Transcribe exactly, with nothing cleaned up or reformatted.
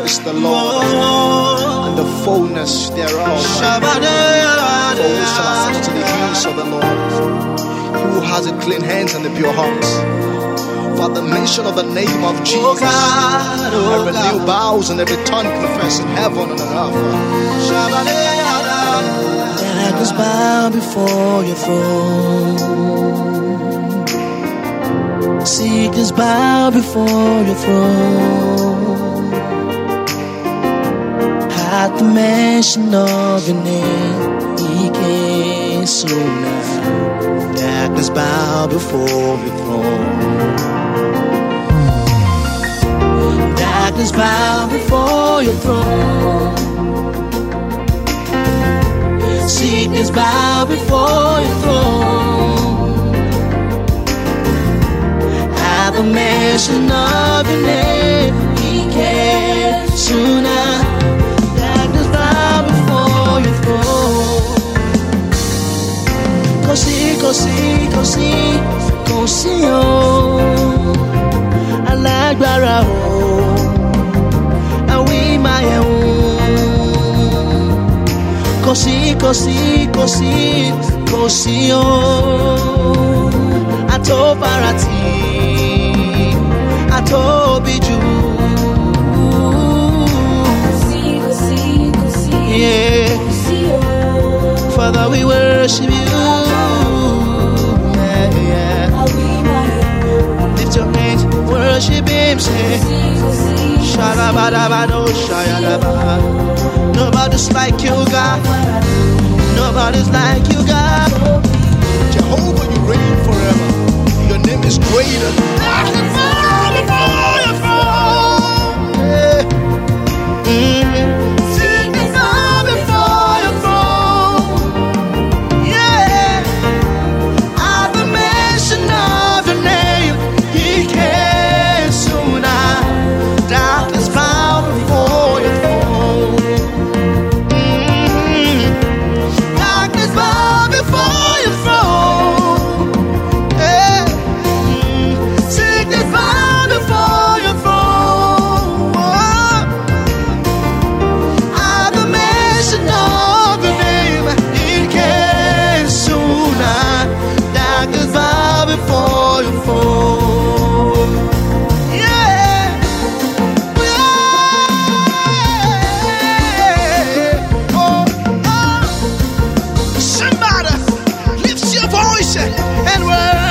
is the Lord, and the fullness thereof. For who shall ascend to the hills of the Lord? He who has a clean hands and a pure heart. For the mention of the name of Jesus, oh God, oh every knee bows and every tongue confesses in heaven and on earth. Darkness bow before your throne. Sickness bow before your throne. At the mention of your name, He came so nigh. Darkness bow before your throne. Darkness bow before your throne. Sickness bow before your throne. At the mention of your name, He came sooner. Darkness bow before your throne. Così, così, così, così, oh, alágbára oh, àwí máa yẹ̀ wọ́n. Così, così, così, così, oh, àtòfarati, àtóbi jù. Così, così, così, yeah. Così, oh. Father, we worship you. Yeah, yeah. Lift your hands, worship Him, say. Shalabadabado, shayalaba. Nobody's like you, God. Nobody's like you, God. Jehovah, you reign forever. Your name is greater. And worship.